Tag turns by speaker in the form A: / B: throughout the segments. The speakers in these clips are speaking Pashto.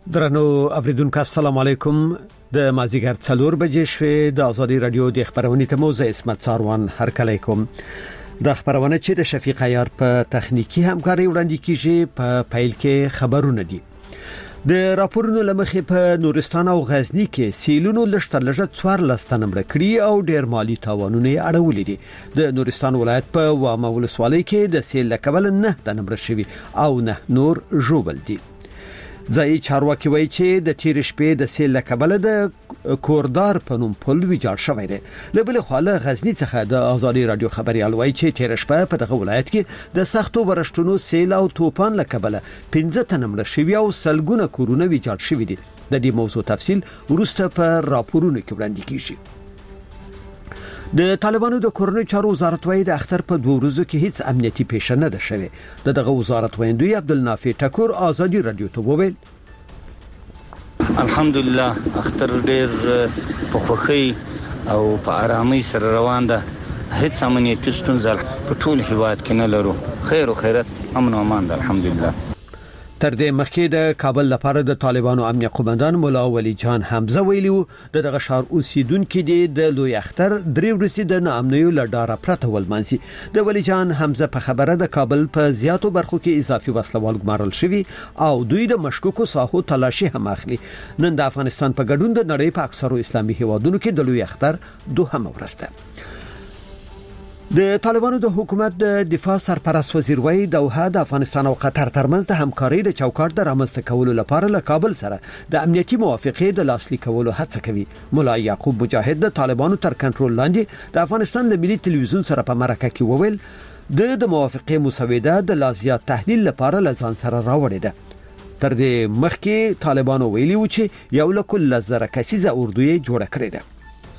A: درنو اوریدونکو السلام علیکم د مازیګر 4 بجې شوې د ازادي رادیو د خبرونې ته موزه اسمت ساروان هر کله کوم د خبرونه چې د شفیق عیار په تخنیکی همکاري وړاندې کیږي په فایل کې خبرونه دي د راپورونو لمخې په نورستان او غزنی کې سیلونو لشتلجه 14 تنمړه کړی او ډیر مالی تاوانونه اړولې دي د نورستان ولایت په وامه ولسوالۍ کې د سیل لکبل نه تنمړه شوی او نه نور جوړل دي ځای چارواکي وایي چې د تیر شپې د سیل لکبل د کوردار په نوم پل ویجاړ شوی دی لبل خاله غزنی څخه د ازادي رادیو خبريال وایي چې تیر شپه په دغه ولایت کې د سختو ورشتونو سیل او توپان لکبل 15 تنمړه شوی او سلګونه کورونه ویجاړ شوی دي د دې موضوع تفصیل ورسته په راپورونو کې وړاندې کیږي د طالبانو د کورنۍ چارو وزارت وایي د اختر په 2 ورځو کې هیڅ امنیتي پیښه نه ده شوې دغه وزارت ویندوی عبدالنافع ټکور ازادي رادیو ته وویل
B: الحمدلله اختر ډیر په خوخي او په آرامۍ سره روان ده هیڅ امنیتي ستونزه په ټول هیواد کې نه لرو خیر او خیرت امن او امان ده الحمدلله
A: تر دې مخکې د کابل لپاره د طالبانو امنیت قومندان مولا ولی جان حمزه ویلو دغه شهر اوسیدونکو د لوی اختر درې ورځې د نامنیو لډاره پرته ولمنسي د ولی جان حمزه په خبره د کابل په زیاتو برخو کې اضافي وسلوال ګمارل شوی او دوی د مشکوکو ساحو تلاشي هم اخلي نن د افغانستان په ګډون د نړۍ په اکثرو اسلامي هیوادونو کې د لوی اختر دوهمه ورځ ده د طالبانو د حکومت د دفاع سرپرست وزیر وای دوحه د افغانستان او قطر ترمنځ د همکارۍ د چوکاټ د رامنځته کولو لپاره له کابل سره د امنیتي موافقې د لاسلیک کولو هڅه کوي مولا یعقوب مجاهد د طالبانو تر کنټرول لاندې د افغانستان له ملي ټلویزیون سره په مرکه کې وویل د موافقې مسوده د لازیات تحلیل لپاره لزان سره راوړې ده تر دې مخکې طالبانو ویلي و چې یو لکل لزره کسیزه اردوی جوړه کړې ده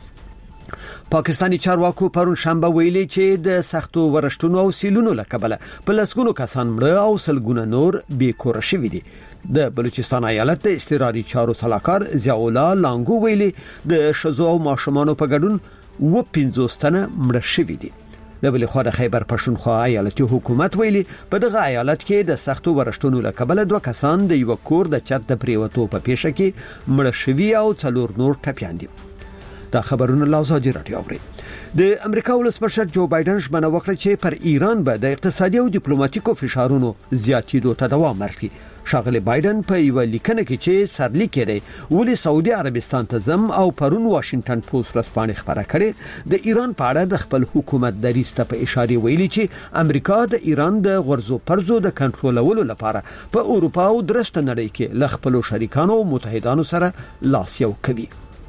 A: پاکستانی چارواکو پرون شنبه ویلي چې د سختو ورشتونو او سیلونو لکبل په لسګونو کسان مړه او سلګونه نور بې کور شوي دي د بلوچستان ایالت د استقراري چارو صلاحکار ضیاء الله لانګو ویلي د شذو او ماشومان په ګډون و 15 تنه مړه شوي دي د بل خو د خیبر پښتونخوا ایالتي حکومت ویلي په دغه ایالت کې د سختو ورشتونو لکبل 2 کسان د یو کور د چت د پریوتو په پیښه کې مړه شوي او 4 نور ټپيان دي دا خبرونه لازادي رادیو اوري د امریکا ولسمشر جو بایدن ژمنه وکړه چې پر ایران به د اقتصادي او ډیپلوماټیکو فشارونو زیاتېدو ته دوام ورکړي شاغلی بایدن په یو لیکنه کې چې سرلیک کړي ولې سعودي عربستان ته زم او پرون واشنگټن پوسټ رسپانې خبره کړي د ایران په اړه د خپل حکومت دریسته په اشاره ویلي چې امریکا د ایران د غرضو پرزو د کنټرولولو لپاره په اروپا او درشت نړۍ کې ل خپل شریکانو او متحدانو سره لاس یو کوي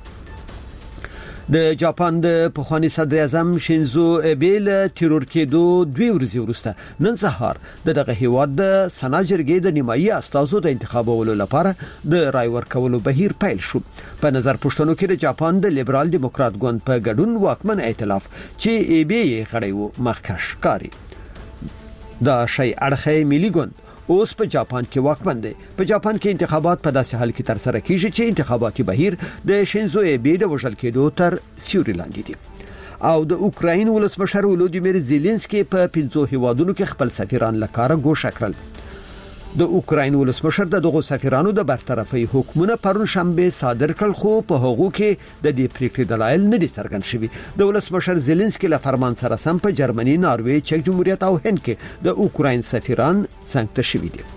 A: د جاپان د پخوانی صدر اعظم شینزو ابه له تیرور کېدو 2 ورځې وروسته نن سهار دغه هیواد د سنا جرګې د نیمایي استازو د انتخابولو لپاره د رای ورکولو بهیر پیل شو په نظر پښتنو کې د جاپان د لیبرال دیموکرات ګوند په ګډون واکمن ائتلاف چې ابه یې غړی و مخکښ کاری دا شی اړخې ملي ګوند اوس په جاپان کې واکمن دی په جاپان کې انتخابات په داسې حال کې تر سره کیږي چې انتخاباتي بهیر د شینزو ابه د وژل کېدو تر سیوري لاندې دي او د اوکراین ولسمشر ولودیمیر زيلنسکي په 15 هیوادونو کې خپل سفیران لکاره ګوښه کړل د اوکراین ولسمشر دغه سفیرانو د برطرفي حکومت پرون شنبه صادر کړ خو په هغه کې د دې پریکړې دلایل نه دي څرګند شوي د ولسمشر زيلنسکي له فرمان سره سم په جرمني ناروې چک جمهوریت او هند کې د اوکراین سفیران څنګه شوي دي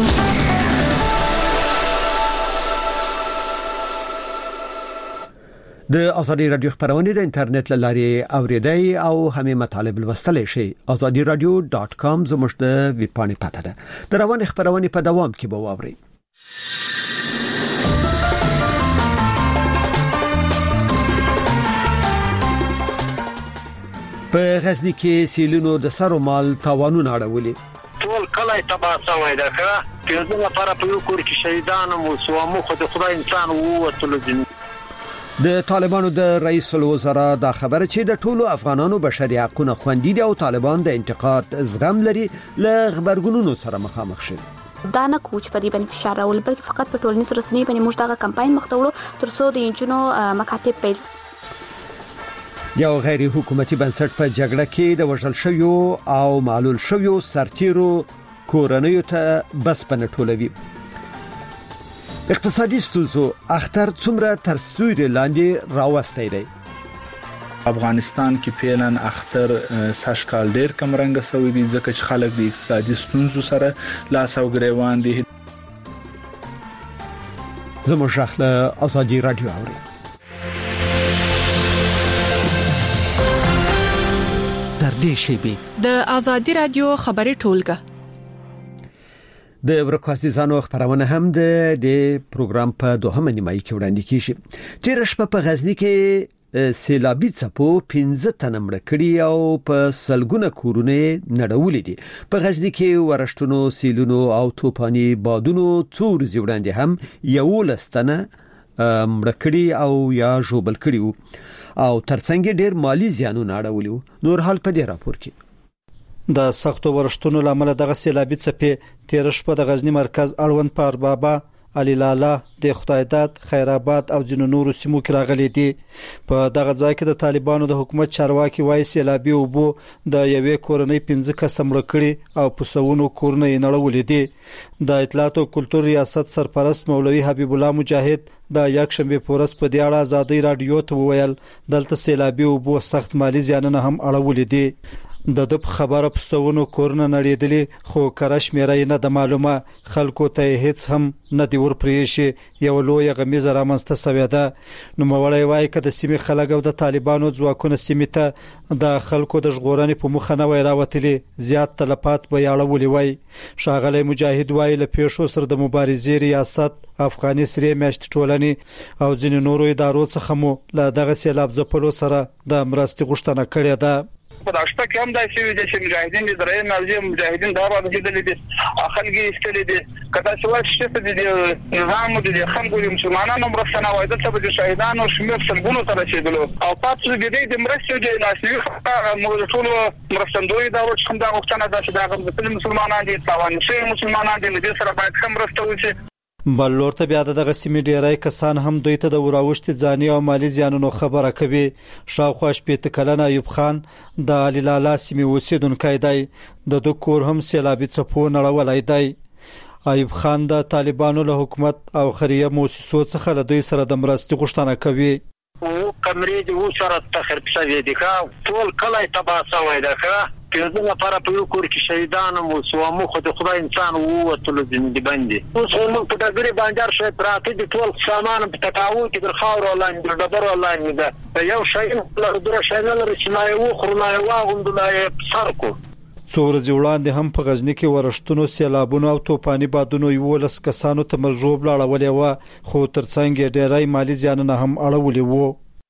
A: د ازادي رادیو خبرونه د انټرنیټ لارې اوریدای او همې مطالب لوستلای شئ azadiradio.com زموږ د ویب پاڼې پته ده د روان خبرونه په دوام کې به واورئ په غزنی کې سیلونو د سر او مال تاوانونه اړولي
C: ټول کله تبا سوي ده که د لپاره په یو کور کې شهیدان او سوامو خو د خدای انسان وو تلل
A: د طالبانو د رئیس الوزرا دا خبره چې د ټولو افغانانو بشري حقوقونه خوندي دي او طالبان د انتقاد زغم لري له خبرګونونو سره مخامخ شي
D: دا نه کوچ په دې باندې فشار راول بلکې فقط په ټولنیزو رسنیو باندې موږ دا کمپاین مخ ته وړو تر څو د انجونو مکاتب پیل
A: یو غیر حکومتي بنسټ په جګړه کې د وژل شویو او معلول شویو سرتیرو کورنیو ته بس پنه ټولوي اقتصادي ستونزو اختر څومره تر ستوري لاندې راوستي دی.
E: افغانستان کې پیلن اختر ساشکال ډیر کم رنګ سوي دي ځکه چې خلک د اقتصادي ستونزو سره لاس او ګریوان دي.
A: زموږ شخله ازادي رادیو اوري.
F: در دې شیبي د ازادي رادیو خبري ټولګه
A: د برکاسیزانو خبرونه هم د پروګرام په دوهمه نیمایي کې وړاندې کیږي. تیر شپه په غزنی کې سیلابي څپو 15 تنه مړ کړي او په سلګونه کورونه نړولې دي. په غزنی کې ورښتونو سیلونو او توپاني بادونو څور زیوړاندې هم 11 تنه مړ کړي او یا جوبل کړي او ترڅنګ ډیر مالی زیانونه اړولي. نور حال په دې راپور کې
G: د سختو ورښتونو لامل دغه سیلابي څپې تیر شپه د غزنی مرکز اړوند پر بابا علي لالا د خدایداد خیرآباد او ځینو نورو سیمو کې راغلي دي. په دغه ځای کې د طالبانو د حکومت چارواکي وایي سیلابي اوبو د یوې کورنۍ 15 کس مړ کړي او پسونو کورنۍ نړولې دي. د اطلاعات او کلتور ریاست سرپرست مولوي حبیب الله مجاهد د یکشنبه پورس په دی اړه ازادي رادیو ته وویل دلته سیلابي اوبو سخت مالی زیانونه هم اړولې دي. د خبره پسونو کورنه نړیدلې خو کرش مېرې نه د معلومه خلکو ته هیڅ هم نه دی ورپریشي یو لوی غمیزه رامنځته شوې ده. نو مولوي وایي کده سیمه خلک او د طالبانو ځواکونه سیمه ته د خلکو د ژغورنې په مخه نه وای راوتلي زیات تلفات به یاړولې وای. شاغلی مجاهد وایي له پیښو سره د مبارزې ریاست افغاني سری میاشت ټولنې او ځینې نورو ادارو څخه مو له دغه سیلاب ځپلو سره د مرستې غوښتنه کړې ده.
H: په داشته کې هم داسې وي چې مجاهدین د درې نازي مجاهدین دا به دي د خلګي استلې دي کله چې واشته د نظام د خلکو مسلمانانو مرستنه وای د څه د شهیدانو شمیر سلګونو تر رسیدلو او پاتې د دې د مرستې د ناشري موږ ټول مرستندوی دا چې کوم دا وختونه د مسلمانانو دي تاوان شي مسلمانانو د سره باید کوم مرسته وشي.
G: بل لورته بیا دغه سیمې ډیرای کسان هم دوی ته د وراوشت ځاني او مالی زیانونو خبره کوي. شاوخوا شپې کلن ایوب خان د علي لالا سیمې اوسیدونکو دی. د دوه کور هم سیلابي څپو نړولای دی. ایوب خان د طالبانو له حکومت او خیریه مؤسسو څخه له دوی سره د مرستې غوښتنه کوي.
C: او کمرې د وسره تخریب شوی دی کا ټول کله تبا شوی دی کا پیژنه لپاره په یو کور کې شهیدانو مو سومو خو د خدای انسان وو ټول دې باندې اوس موږ په دغه باندې شوی پراته دي ټول سامان په تکاو کې د خاور لاندې د ډبر لاندې ده یو شی له دره شایل رسنای وو خرنای واغوندلای سرکو.
G: څو ورځې وړاندې هم په غزنی کې ورښتونو سیلابونو او توپاني بادونو 11 کسانو ته مرجوب لاړولې و خو ترڅنګ ډېرای مالی زیانونه هم اړولې وو.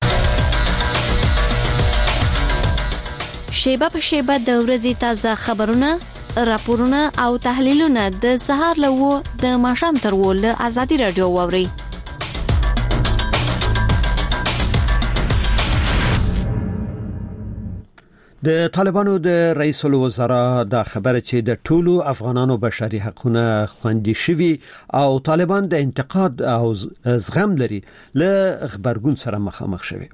I: شیبه په شیبه د ورځې تازه خبرونه راپورونه او تحلیلونه د سهار له و د ماښام تر و له ازادي رادیو ووري.
A: د طالبانو د رئیس الوزرا د خبره چې د ټولو افغانانو بشري حقوقونه خوندي شوي او طالبان د انتقاد او زغم لري له خبرګون سره مخامخ شوي.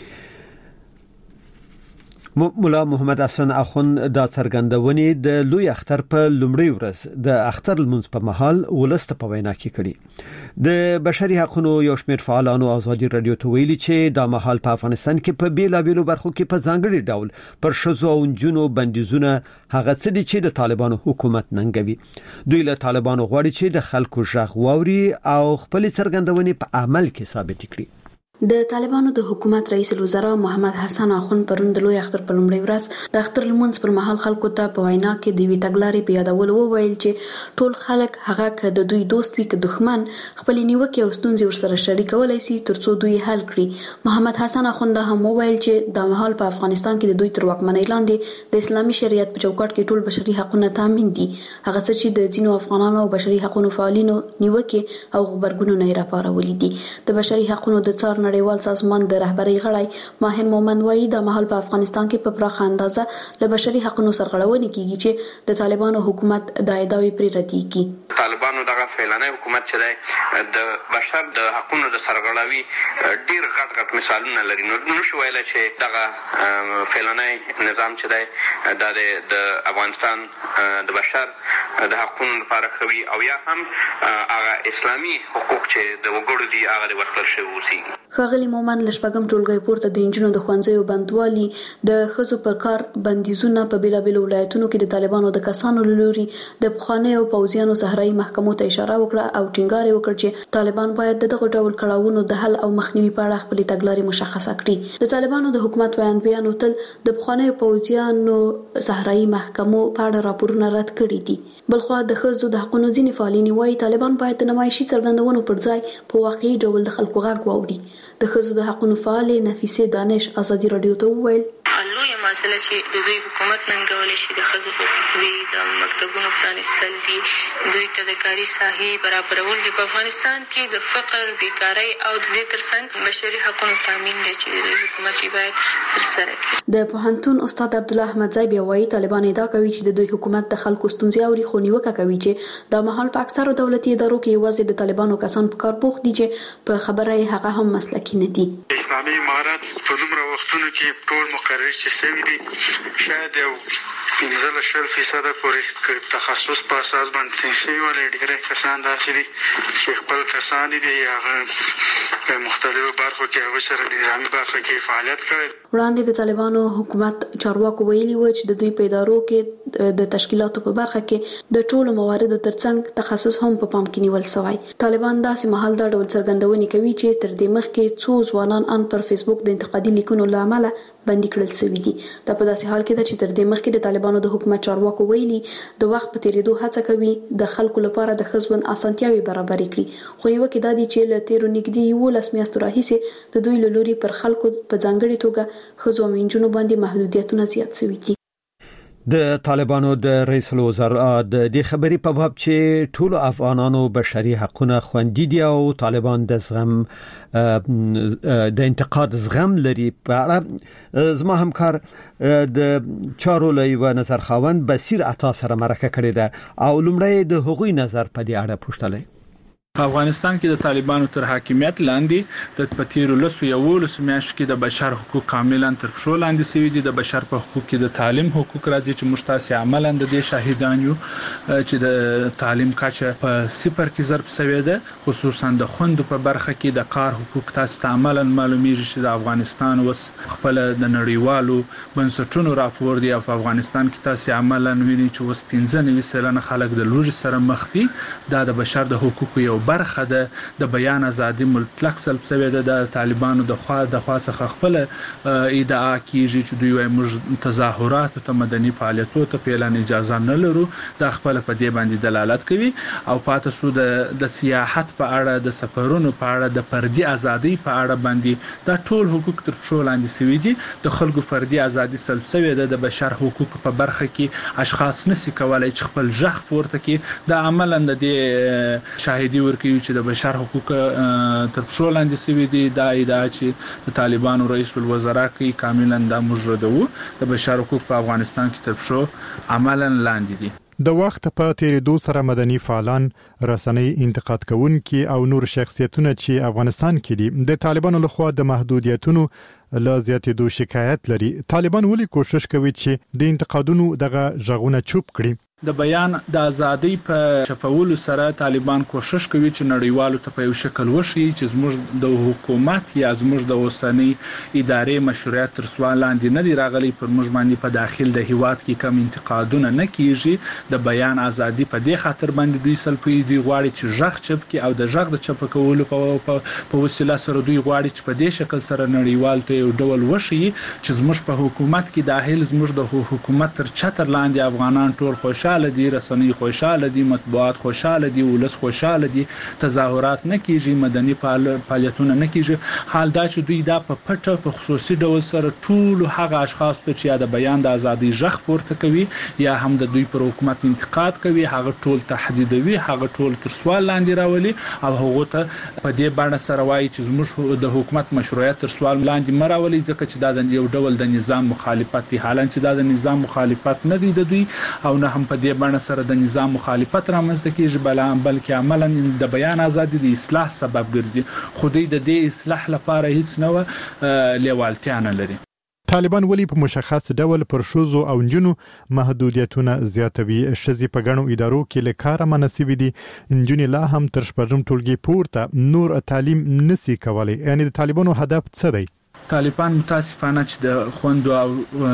A: مولا محمد حسن اخوند د څرګندونې د لوی اختر په لومړی ورځ د اختر لمونځ په محل ولست په وینا کې کړي. د بشري حقوقو یو شمېر فعالانو ازادي رادیو ته ویلي چې د محل په افغانستان کې په بیلابیلو برخو کې په ځانګړي ډول پر شذو او جنو بندیزونه هغه څه دي چې د طالبانو حکومت ننګوي. دوی له طالبانو غواړي چې د خلکو ژغ واوري او خپل څرګندونې په عمل کې ثابت کړي.
D: د طالبانو د حکومت رئیس الوزرا محمد حسن اخوند پرون د لوی اختر په لومړي ورځ د اختر لمونځ پر مهال خلکو ته په وینا کې د وی تګلارې په یادول وویل چې ټول خلک هغه ک د دوی دوست وي ک دښمن خپل نیوکه او ستونزې ورسره شریکولای شي ترڅو دوی حل کړي. محمد حسن اخوند هم وویل چې د مهال په افغانستان کې د دوی تر واکمنۍ لاندې د اسلامي شریعت په چوکاټ کې ټول بشري حقوقونه تامین دي. هغه څه چې د ځینو افغانانو او بشري حقوقو فعالینو نیوکه او خبرګونونه یې راپارولې دي. د بشري حقوقو د څار نړیوال سازمان د رهبرۍ غړی ماهر مومند وایي د مهال په افغانستان کې په پراخه اندازه له بشري حقوقو سرغړونې کیږي چې د طالبانو حکومت د ادعاوی پرې ردی کی.
J: طالبانو دغه فعلانه حکومت چې دی د بشر د حقوقو د سرغړاوي ډیر غټ مثالونه لري. نو شو ویل چې دغه فعلانه نظام چې دی د افغانستان د بشر د حقوقو لپاره خوي او یا هم هغه اسلامي حقوق چې د وګړو دي هغه د ورکړل شوی وسیږي.
D: خاغلی مومند لشپګم ټولګي پورته د انجونو د خوانځيو بندوالي د خزو پر کار بندیزونه په بیلابیلو ولایتونو کې د طالبانو د کسانو لوري د بخانه او پوزیانو صحرایي محکمو ته اشاره وکړه او ټینګار وکړ چې طالبان باید دغه ډول کړهونو د حل او مخنیوي په اړه خپل تګلارې مشخصه کړي. د طالبانو د حکومت بیان تل د بخانه پوزیانو صحرایي محکمو په اړه راپورونه رد کړي دي. بلخو د خزو د حقوقو ځینې فعالین وایي طالبان باید د نمایشي څرګندونو پر ځای په واقعي ډول د خلکو غږ واوري. د خزو د حقوقو فعال نفیسه دانش ازادي رادیو ته وویل
K: لویه مسله چې د دوی حکومت ننګولې شي د خزو حقوقي د مکتبونو پرانیستل دي، دوی ته د کاري ساحې برابرول دي. په افغانستان کې د فقر، بیکارۍ او د دې ترڅنګ بشري حقوقو تامین دي چې د حکومت باید ترسره کړي.
D: د پوهنتون استاد عبدالله احمد زای وایي طالبان ادعا کوي چې د دوی حکومت د خلکو ستونزې اوري، خو نیوکه کوي چې د مهال په اکثرو دولتي ادارو کې یوازې د طالبانو کسان په کار بوخت دي چې په خبره هغه هم مسلکي نه دي.
L: اسلامي امارات په دومره وختونو کې ټول مقرر چې سوي دي شاید یو 15% پورې تخصص په اساس باندې شوي ولې ډېر کسان داسې دي چې خپل کسان دي هغه په مختلفو برخو کې هغه سره نظامي برخه کې فعالیت کړي.
D: وړاندې د طالبانو حکومت چارواکو ویلي و چې د دوی په ادارو کې د تشکیلاتو په برخه کې د ټولو مواردو ترڅنګ تخصص هم په پام کې نیول شوی. طالبان داسې مهال دا ډول څرګندونې کوي چې تر دې مخکې څو ځوانان ان پر فیسبوک د انتقادي لیکونو لامل بندي کړل شوی دي. دا په داسې حال کې ده چې تر دې مخکې د طالبانو د حکومت چارواکو ویلي د وخت په تیریدو هڅه کوي د خلکو لپاره د خزون اسانتیاوي برابر کړي. خو یو کې دا دي چې له تیرو نږدې 11 میاشتو راهیسې د دوی لوري پر خلکو په ځانګړي توګه خزو او منجونو باندې محدودیتونه زیات شوي دي.
A: د طالبانو د رئیس الوزرا د دې خبرې په باب چې ټول افغانانو بشري حقوقونه خوندي دي او طالبان د زغم د انتقاد زغم لري په اړه زما همکار د چارو لوی نظر خاوند بصیر عطا سره مرکه کړې ده او لومړی د حقوقي نظر په دې اړه پوښتلې.
E: په افغانستان کې د طالبانو تر حاکمیت لاندې د پتیرو لسو یولس میاشت کې د بشر حقوق کاملا تر پښو لاندې شوي دي. د بشر په حقوق کې د تعلیم حقوق راځي چې موږ تاسو عملاً د دې شاهدان یو چې د تعلیم کچه په 0 کې ضرب شوی ده. خصوصا د خوندو په برخه کې د کار حقوق تاسو ته عملاً معلومیږي چې د افغانستان وس خپل د نړیوالو بنسټونو راپور دی او په افغانستان کې تاسو عملاً ویني چې وس 15% خلک د لوږې سره مخ دي. دا د بشر د حقوقو یو برخه ده. د بیان ازادي مطلق سلب شوی ده. د طالبانو د خوا څخه خپل ادعا کیږي چې دوی وايي موږ تظاهرات ته مدني فعالیتونو ته پیلان اجازه نه لرو. دا خپل په دې باندې دلالت کوي او پاتې سو د سیاحت په اړه، د سفرونو په اړه، د فردي ازادي په اړه باندې دا ټول حقوق تر څو لاندې شوي دي. د خلکو فردي ازادي سلب شوی ده. د بشر حقوق په برخه کې اشخاص نشي کولای چې خپل ژغ پورته کړي. دا عملاً د دې شاهدي ورکوي چې د بشر حقوق تر څو لاندې شوي دي. دا ادعا چې د طالبانو رئیس الوزرا کوي کاملا دا مجرده. د بشر حقوق په افغانستان کې تر څو عملاً لاندې دي.
M: د وخت په تیریدو سره مدني فعالان، رسنۍ انتقاد کوونکي او نور شخصیتونه چې افغانستان کې دي د طالبانو لخوا د محدودیتونو لا زیاتېدو شکایت لري. طالبان ولې کوشش کوي چې د انتقادونو دغه ژغونه چوپ کړي؟
E: د بیان د ازادۍ په چپولو سره طالبان کوشش کوي چې نړیوالو ته په یو شکل وشي چې زموږ د حکومت یا زموږ د اوسنۍ ادارې مشروعیت تر سوال لاندې نه دی راغلی. پر موږ باندې په داخل د هیواد کې کم انتقادونه نه کیږي. د بیان ازادي په دې خاطر باندې دوی سلپي دي غواړي چې ژغ چپ کی او د ژغ د چپ کولو په وسیله سره دوی غواړي چې په دې شکل سره نړیوال ته یو ډول وشي چې زموږ په حکومت کې داخل زموږ د حکومت تر چتر لاندې افغانان ټول خوشاله خوشاله دي، رسنۍ خوشاله دي، مطبوعات خوشاله دي، ولس خوشاله دي، تظاهرات نه کیږي، مدني فعالیتونه نه کیږي. حال دا چې دوی دا په پټه په خصوصي ډول سره ټول هغه اشخاص ته چې د بیان د ازادي ژغ پورته کوي یا هم د دوی پر حکومت انتقاد کوي، هغه ټول تهدیدوي، هغه ټول تر سوال لاندې راولي او هغه ته په دې باندې سره وایي چې زموږ د حکومت مشروعیت تر سوال لاندې مراولي، ځکه چې دا د یو ډول د نظام مخالفت دی. حالانکه چې دا د نظام مخالفت نه دی د دوی او نه هم په دې باندې سره د نظام مخالفت رامنځته کیږي، بلکې عملاً د بیان ازادي د اصلاح سبب ګرځي. خو دوی د دې اصلاح لپاره هیڅ نه لیوالتیا نه لري.
M: طالبان ولی په مشخص ډول پر شوزو او نجونو محدودیتونه زیاتوي. شذې په غنو ادارو کې له کار مناسب دي، نجونې لا هم تر شپږم ټولګي پورته نور تعلیم نسی کولای. یعنی د طالبانو هدف څه دی؟
E: طالبان متاسفانه چې د خوندو او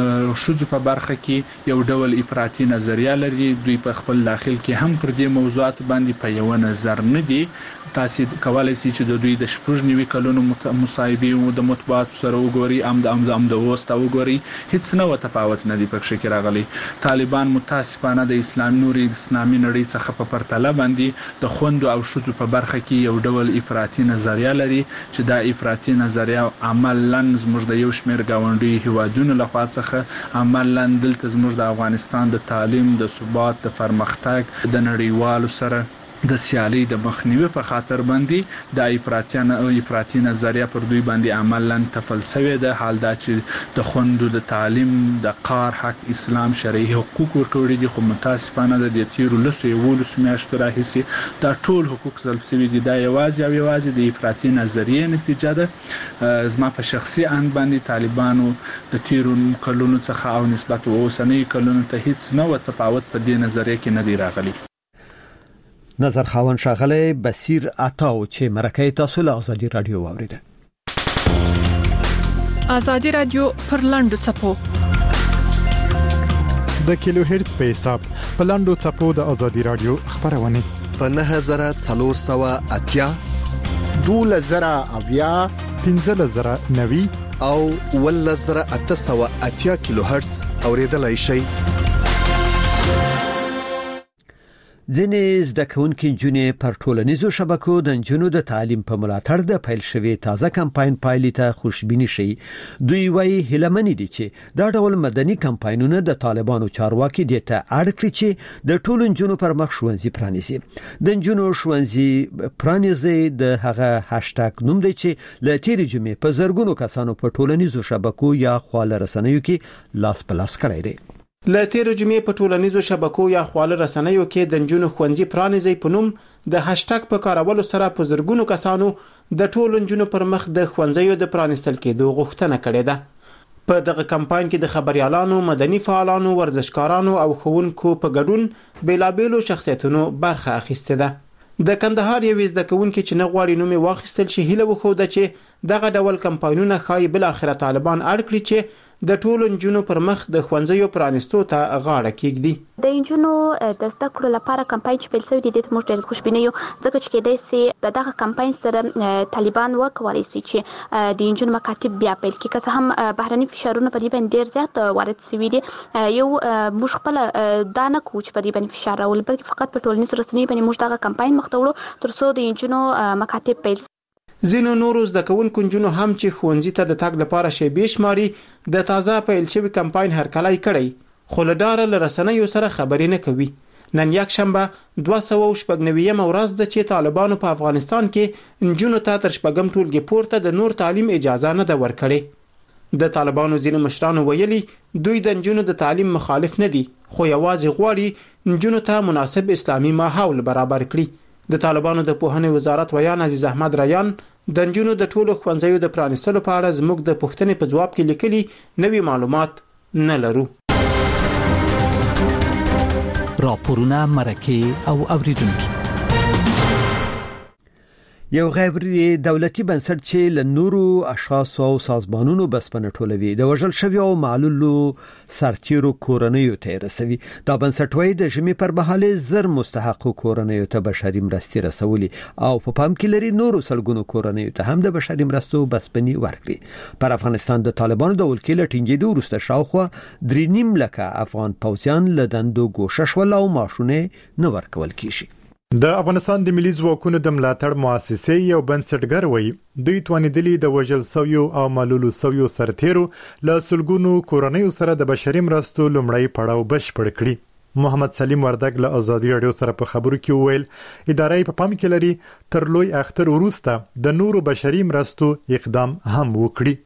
E: شذو په برخه کې یو ډول افراطي نظریه لري. دوی په خپل داخل کې هم پر دې موضوعات باندې په یو نظر نه دي. تاسو کولای شئ چې د دوی د 90 کلونو مصاحبه او د مطبوعات سره وګوري، ام د وسته وګوري، هیڅ نه تفاوت نه دی پکې کې راغلي. طالبان متاسفانه د اسلامي نړۍ څخه په پرتله باندې د خوندو او شذو په برخه کې یو ډول افراطي نظریه لري چې دا افراطي نظریه عملاً زموږ د یو شمېر گاونډي هیوادونو لخوا څخه عملاً دلته زموږ د افغانستان د تعلیم، د ثبات، د پرمختګ، د نړیوالو سره د سیالي د مخنیوي په خاطر باندې د افراطي نظریه پر دوی باندې عملاً تفلسفه ده. حال دا چې د خوندو د تعلیم، د کار حق، اسلام، شرعي حقوق ورکوړي دي، خو متاسفانه د تیرو 11 میاشتو راهیسې دا ټول حقوق سلب شوي دي. دا یوازې د افراطي نظریې نتیجه ده. زما په شخصي اند باندې طالبانو د تیرو کلونو څخه او نسبت اوسنۍ کلونو ته هیڅ نه تفاوت په دې نظریه کې نه دی راغلی.
A: نظر خاون شاغله بصیر عطاو چې مرکه تاسو له ازادي رادیو واوریده.
F: ازادي رادیو پر لاندو چپو
M: د کیلو هرتز په حساب په لاندو چپو د ازادي رادیو خبرونه
N: په 9480
O: 2000
M: 1590
N: او 1880 کیلو هرتز اوریدلای شئ.
A: ځینې زده کوونکي نجونې پر ټولنیزو شبکو د نجونو د تعلیم په ملاتړ د پیل شوی تازه کمپاین پایلې ته خوشبیني شي. دوی وايي هیلمنې دي چې دا ډول مدني کمپاینونه د طالبانو چارواکي دي ته اړ کړی چې د ټولو نجونو پر مخ ښوونځي پرانیزي. د نجونو ښوونځي پرانیزي د هغه هاشټاګ نوم دی چې ل تیرې جمعې په زرګونو کسانو په ټولنیزو شبکو یا خواله رسنیو کې لاس په لاس کړی دی.
O: ل تیرې جمعې په ټولنیزو شبکو یا خواله رسنیو کې د نجونو ښوونځي پرانیزي په نوم د هاشټاګ په کارولو سره په زرګونو کسانو د ټولو نجونو پر مخ د ښوونځیو د پرانیستل کېدو غوښتنه کړې ده. په دغه کمپاین کې د خبريالانو، مدني فعالانو، ورزشکارانو او ښوونکو په ګډون بیلابېلو شخصیتونو برخه اخیسته ده. د کندهار یو زده کوونکي چې نه غواړي نوم واخیستل شي هیله وکړه چې دغه ډول کمپاینونه خای بل اخر طالبان اړ کړی چې د ټولو نجونو پر مخ د ښوونځیو پرانیستو ته غاړه کېږدي.
P: د نجونو د زده کړو لپاره کمپاین چې پیل شوی دی د موږ ډېر خوشبینه یو ځکه چې کېدای شي په دغه کمپاین سره طالبان وکولای شي چې د نجونو مکاتب بیا پیل کړي، که هم بهرني فشارونه په دې باندې ډېر زیات وارد شوي دي. یو موږ خپل دا نه کوو چې په دې باندې فشار راولو، بلکې فقط په ټولنیزو رسنیو باندې موږ دغه کمپاین مخ ته وړو تر څو د نجونو مکاتب پیل.
O: ځینو نورو زده کوونکو نجونو هم چې ښوونځي ته د تګ لپاره شیبې شماري د تازه پیل شوی کمپاین هرکلی کړی، خو له ډاره له رسنیو سره خبرې نه کوي. نن یک شنبه 296 ورځ ده چې طالبانو په افغانستان کې نجونو ته تر شپږم ټولګي پورته د نور تعلیم اجازه نه ده ورکړې. د طالبانو ځینو مشرانو ویلي دوی د نجونو د تعلیم مخالف نه دي، خو یوازې غواړي نجونو ته مناسب اسلامي ماحول برابر کړي. د طالبانو د پوهنې وزارت ویان عزیز احمد ریان د نجونو د ټولو ښوونځیو د پرانیستلو په اړه زموږ د پوښتنې په جواب کې لیکلي نوي معلومات نه لرو.
Q: راپورونه، مرکه او اوریدونکو.
A: یو غیر دولتي بنسټ چې له نورو اشخاص او سازمانونو بسپنه ټولوي د وژل شوی او معلولو سرتیرو کورنیو ته رسوي. دا بنسټ وایي د ژمي پر مهال زر مستحق کورنیو ته بشري مرستې رسولي او په پام کې لري نورو سلګونو کورنیو ته هم د بشري مرستو بسپنې ورکړي. پر افغانستان د طالبانو د ولکې له ټینګېدو وروسته شاوخوا 3.5 لکه افغان پوځیان له دندو ګوښه شول او معاشونه نه ورکول کیږي.
M: د افغانستان د ملي ځواکونو د ملاتړ مؤسسې یو بنسټګر وایي دوی توانیدلی د وژل سویو او معلولو سویو سرتیرو له سلګونو کورنیو سره د بشري مرستو لومړی پړاو بشپړ کړي. محمد سلیم وردګ له ازادي رادیو سره په خبرو کې وویل ادارې په پام کې لري تر لوی اختر وروسته د نورو بشري مرستو اقدام هم وکړي.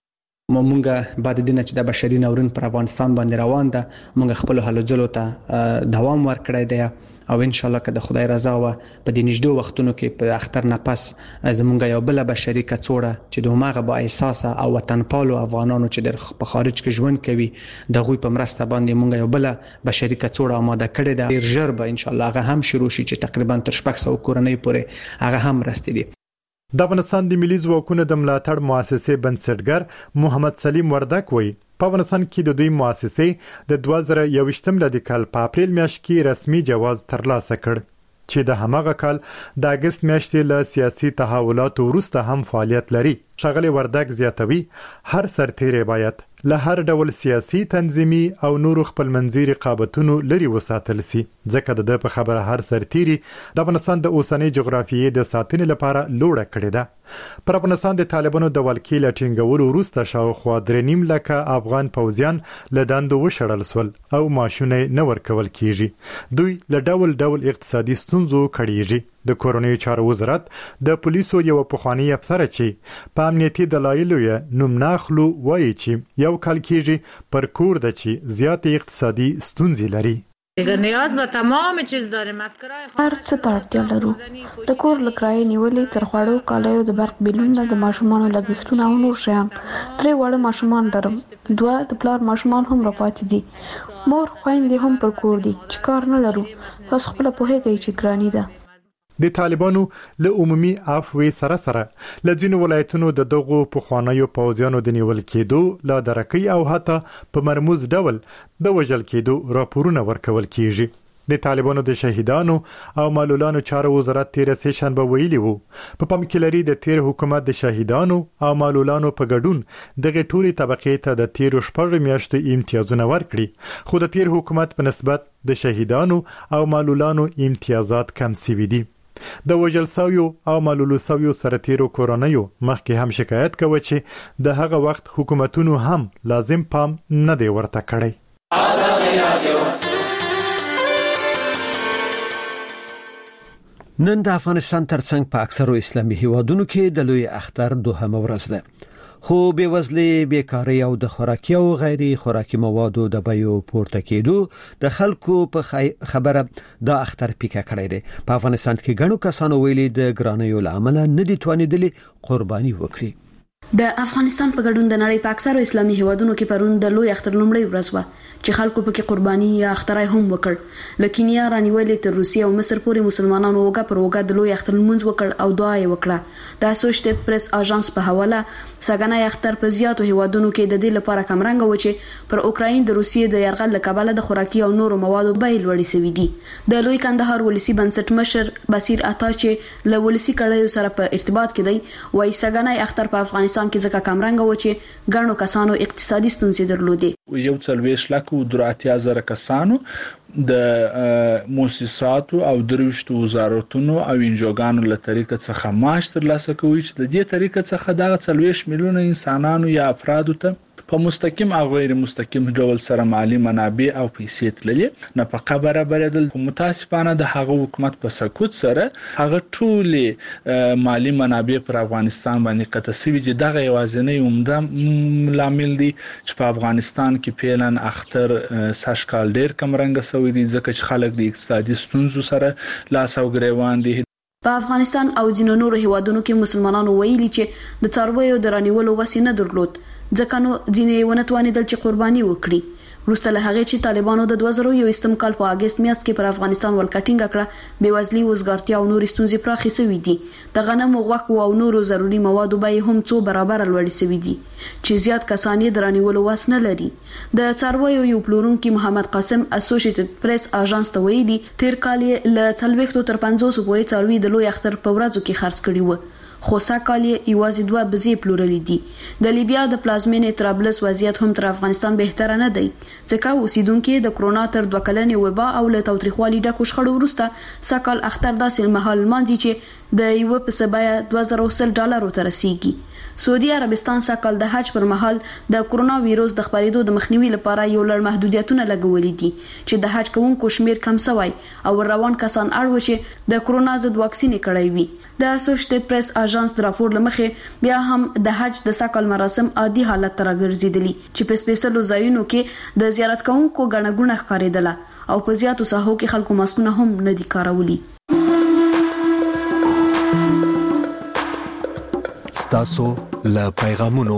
Q: مونږه بعد دینه چې د بشري ناورین پر افغانستان باندې روان ده مونږ خپل هلو ځلو ته دوام ورکړی دی او ان شاء الله که د خدای رضا و په دې نږدې وختونو کې په اختر نه پس زمونږ یو بل بشري کڅوړه چې د هماغه با احساس او وطن پالو افغانانو چې د خارج کې ژوند کوي د غوي په مرسته باندې مونږ یو بل بشري کڅوړه آماده کړې ده. ډیر ژر به ان شاء الله هغه هم شروع شي چې تقریبا تر 600 کورنۍ پورې هغه هم رسیدي دي.
M: د افغانستان د ملي ځواکونو د ملاتړ مؤسسې بنسټګر محمد سلیم وردګ وایي په افغانستان کې د دوی مؤسسې د 2021 ملادي کال په اپریل میاشت کې رسمي جواز ترلاسه کړ چې د هماغه کال د اگست میاشتې له سیاسي تحولاتو وروسته هم فعالیت لري. ښاغلي وردګ زیاتوي هر سرتیری باید له هر ډول سیاسي تنظیمي او نورو خپلمنځي رقابتونو لري وساتل سي ځکه د په خبره هر سرتیری د افغانستان د اوسنۍ جغرافیې د ساتنې لپاره لوړه کړې ده. پر افغانستان د طالبانو د ولکې له ټینګولو وروسته شاوخوا 3.5 لکه افغان پوځیان له دندو وشړل سول او معاشونه نه ورکول کیږي. دوی له ډول اقتصادي ستونزو کړيږي. د کورونی چارو وزارت د پولیسو یو پخوانی افسر چې په امنیتي دلایلو یې نوم ناخلو وایي چې یو کال کېږي پر کور د چې زیات اقتصادي ستونزې لري.
R: نیاز به تمام چیز داریم از کرای
P: هر څه ته اړتیا لرو د کور لکرای نیولې تر خوړو کالیو د برق بیلونه د ماشومان لګښتونه او نور شیان. 3 وړه ماشومان لرم 2 د پلار ماشومان هم راپاتې دي. مور خويندې هم پر کور دي چې کار نه لرو. تاسو خپل په هغه چې ګرانی ده.
M: د طالبانو له عمومي عفوې سره له ځینو ولایتونو د دغو پخوانیو پوځیانو د نیول کېدو لا درکې او حتی په مرموز ډول د وژل کېدو راپورونه ورکول کیږي. د طالبانو د شهیدانو او معلولانو چارو وزارت 13 شنبه ویلي وو په پام کې لري د تیر حکومت د شهیدانو او معلولانو په ګډون دغه ټولي طبقې ته د تیر شپږ میاشتې امتیازونه ورکړي خو د تیر حکومت په نسبت د شهیدانو او معلولانو امتیازات کم سوي دي. د وژل سویو او معلولو سویو سرتیرو کورنیو مخکې هم شکایت کوي چې د هغه وخت حکومتونو هم لازم پام نه دی ورته کړی.
A: نن د افغانستان ترڅنګ په اکثرو اسلامي هیوادونو کې د لوی اختر دوهمه ورځ ده. خو بېوزلي بیکاری او د خوراکي او غیر خوراکي موادو د بیو پورته کېدو د خلکو په خبره د اختر پیکه کړی دی. په افغانستان کې ګڼو کسانو ویلي د ګرانیو لامل نه دي توانیدلي قرباني وکړي.
D: د افغانستان په ګډون د نړۍ په اکثرو اسلامي هیوادونو کې پرون د لوی اختر لومړی ورځ و چې خلکو پکې قرباني یا اخترای هم وکړ. لکینیا رانیولې تر روسیې او مصر پورې مسلمانانو وګه پر وګه د لوی اختر لمونځ وکړ او دعا یې وکړه. د اسوسییټډ پریس اژانس په حواله سګنای اختر په زیاتو هیوادونو کې د دې لپاره کمرنګ و چې پر اوکراین د روسیې د یرغل لکباله د خوراکي او نورو موادو بیل وړي سوي دي. د لوی کندهار ولسی بنسټ مشر بصیر عطا چې له ولسی کړهیو سره په ارتباط کې دی وایي سګنای اختر په افغانستان کې ځکه کمرنګ و چې ګڼو کسانو اقتصادي ستونزې درلودې.
E: یو څلويش لکه 3000 کسانو د مؤسساتو او دروشتو وزارتونو او انجوګانو له طریقه څخه معاش ترلاسه کوي چې د دې طریقه څخه د 40 میلیونه انسانانو یا افرادو ته په مستقیم او غیر مستقیم ډول سره مالی منابع او پیسې تللې نفقه برابرېدل. متاسفانه د هغه حکومت په سکوت سره هغه ټول مالی منابع پر افغانستان باندې قطع شوي چې دغه یوازینی عمده لامل دی چې په افغانستان کې پیلن اختر ساشکال ډیر کم رنګ سوي دي ځکه چې خلک د اقتصادي ستونزو سره لاس او ګریوان دي.
D: په افغانستان او ځینو نورو هیوادونو کې مسلمانانو ویلي چې د څارویو د رانیولو وسې نه درلود ځکه نو ځینې ونه توانېدل چې قرباني وکړي. وروسته له هغه چې طالبانو د 2021 کال په اگست میاشت کې پر افغانستان ولکټینګ کړه بیوزلي وزګارتیا او نور ستونزې پراخې شوې دي د غنمو غوښو او نورو ضروري موادو بیې هم څو برابر لوړې شوې دي چې زیات کسان یې درانیولو واس نه لري د څارویو یو پلورونکي محمد قاسم اسوسییټډ پریس اژانس ته ویلي تیر کال له 40 تر 50 پورې څاروي د لوی اختر په ورځو کې خرڅ کړي وو خو ساکال یوازې 2 بزې پلورلې دي د لیبیا د پلازمینې طرابلس وضعیت هم تر افغانستان بهتره نه دی ځکه اوسیدونکو د کرونا تر 2 کلنې وبا او له توتریخوالي ډکو شخړو وروسته ساکال اختر داسې مهال مانځي چې د یو په سبایا $2000 ته رسیدي سعودي عربستان ساکال د حج پر مهال د کرونا وایروس د خپرېدو د مخنیوي لپاره یو لړ محدودیتونه لګولې دي چې د حج کوونکو شمیر کم شوی او روان کسان اړ وشي د کرونا ضد واکسین کړی وي د اسوسییټډ پریس اژانس د راپور لمخې بیا هم د حج د ساکال مراسم عادي حالت ته راګرځېدلي چې په سپیشلو ځایونو کې د زیارت کوونکو غڼه غونه ښکارېدله او په زیاتو ساحو کې خلکو ماسکونه هم نه دي کارولي
N: تاسو له پیغامونو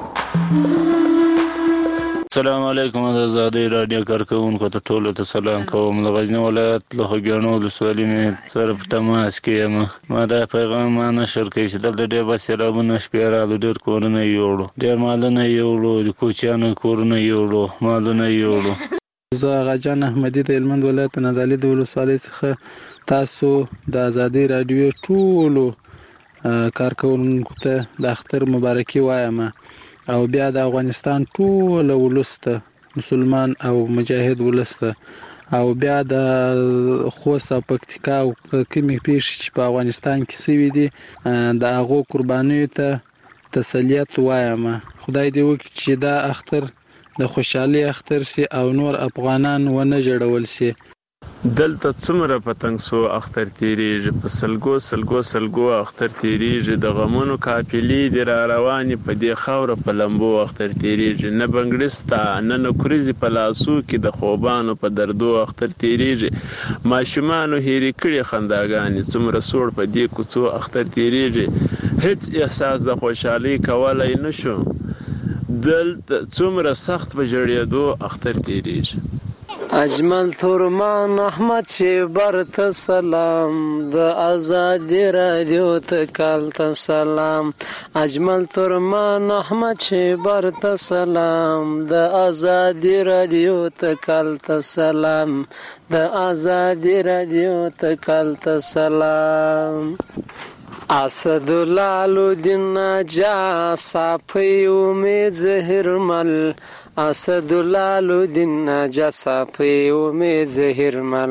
S: السلام علیکم د آزادۍ رادیو کارکونکو ته ټولو ته سلام کوم د غزنی ولایت له خوږیاڼو ولسوالۍ مې سره په تماس کې یم ما دا پیغام نشر کړی چې دلته ډېر بس سیلابونه شپې راغلي ډېر کورونه یوړو ډېر مالونه یوړو د کوچیانو کورونه یوړو مالونه یوړو
E: زه غاجان احمدي د هلمند ولایت نادعلي د ولسوالۍ څخه تاسو د آزادۍ رادیو ټولو کارکونکو ته د اختر مبارکي وایم او بیا د افغانستان ټول ولسته مسلمان او مجاهد ولسته او بیا د خوست او پکتیکا او کومې پیښې چې په افغانستان کې سوي دي د هغو قربانیو ته تسلیت وایم خدای دې وکړي چې دا اختر د خوشحالي اختر شي او نور افغانان ونه جوړول شي
T: دلته څومره پتنګ سو اختر تیریږي په سلګو اختر تیریږي د غمونو قافلې د را رواني په دې خاور په لمبو اختر تیریږي نه بنګړستا نه نکریزي په لاسو کې د خوبانو په دردو اختر تیریږي ماشومان هېری کړي خنداګانې څومره سوړ په دې کوڅو اختر تیریږي هیڅ احساس د خوشحالي کولای نشو دلته څومره سخت په جوړېدو اختر تیریږي
U: اجمل تورمان احمد شیبر ته سلام د آزادی رادیو ته کال ته سلام اجمل تورمان احمد شیبر ته سلام د آزادی رادیو ته کال ته سلام د آزادی رادیو ته کال ته سلام اسد الدین جا صافی امید زهرمل اسد الدین جا صافی امید زهرمل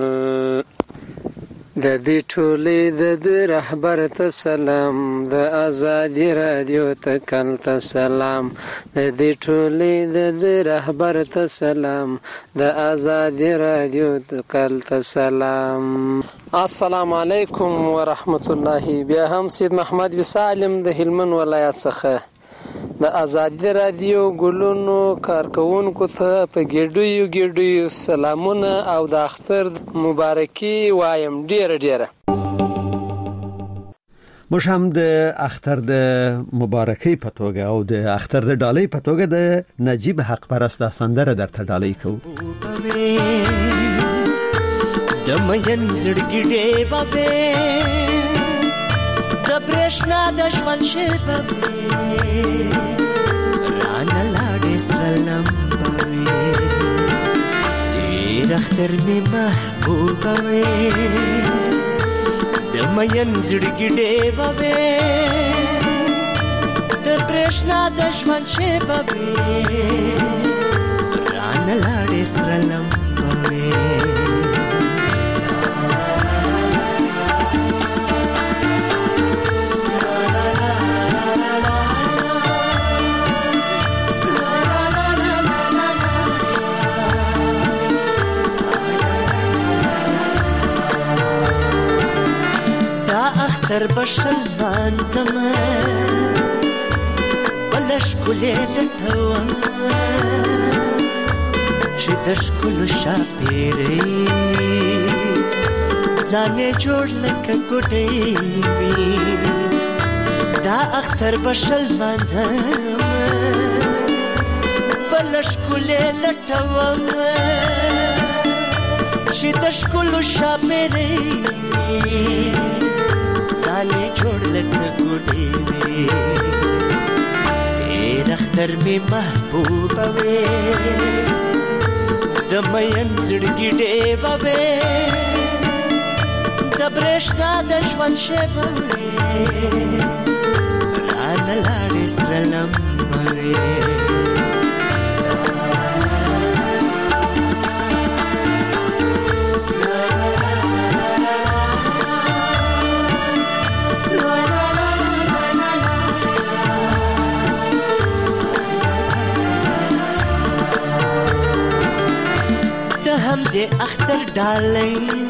U: د دې ټولې د رهبر ته سلام د آزادی رادیو ته کال ته سلام د دې ټولې د رهبر ته سلام د آزادی رادیو ته کال ته سلام السلام علیکم ورحمت الله بیا هم سید محمد وسالم د هلمند ولایت څخه د آزادی رادیو ګلونو کارکونکو ته په ګډیو سلامونه او د اختر مبارکي وایم ډیره
A: موږ هم د اختر د مبارکي په توګه او د اختر د ډالۍ په توګه د نجیب حق پرست سندره درته ډالۍ کوو
V: د مین زړګي ډېبه د برېښنا د ژوند شېبه رانه لاړې سره لمبه ډېر اختر مې محبوبه د مین زړګي ډېبه د برېښنا د ژوند شېبه رانه لاړې سره لمبه تر بشل باندم بلش کلی دتوام چې د شکلو شاپیری ځانې جوړ لکه ګوډی دا اختر بشل باندم بلشکولې لټوم چې د ښکلو شاپېرې ځانې جوړ لکه ګوډې وې ډېر اختر مې محبوبه وې د مین زړګي ډېوه وې د برېښنا د ژوند شېبه وې رانه لاړې سره لمبه وې د اختر ډالۍ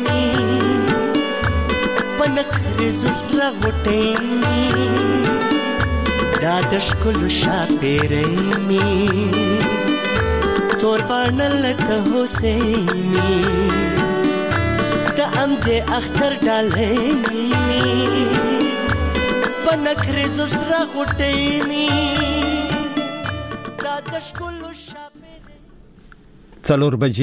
V: پنکرې زسره غوټې دا د ښکلو شاپېرې مې تور باڼه لکه هوسۍ مې د اختر ډالۍ پنکرې زسره غوټې مې دا د ښکلو شاپېرې 4 بجې